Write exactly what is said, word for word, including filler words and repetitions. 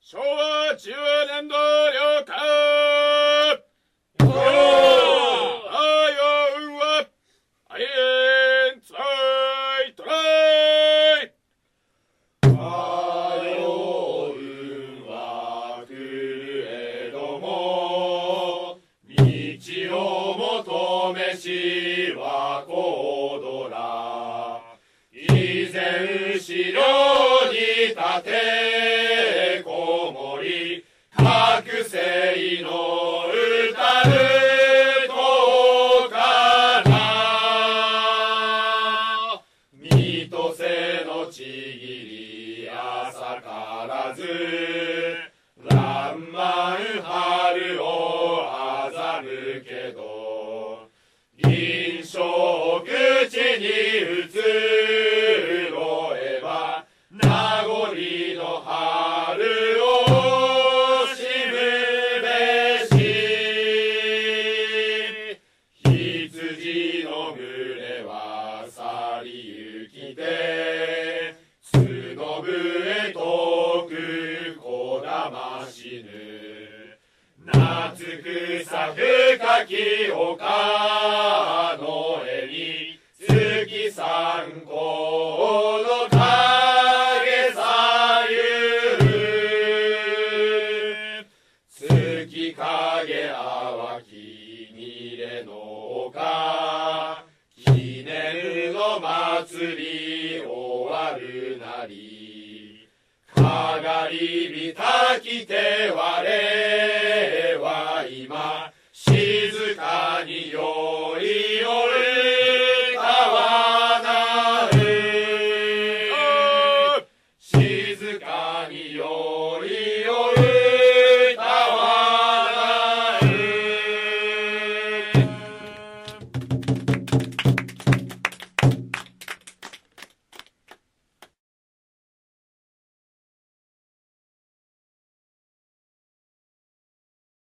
昭和じゅうねんど了解。よーあようんはあいえんつらいトライ。 あようんは来るえども道を求めしはコードラ以前資料に立てこもり覚醒の歌うとかな水戸瀬のちぎり朝からずらんまん春をあざるけど銀章口に移ろえば名残の春をしむべし羊の群れは去り行きて角笛遠くこだましぬ夏草深き丘の絵に月三光の影さゆ月影淡きにれの丘記念の祭り終わるなりかがりびたきて我は今静かによいよる川なう静かに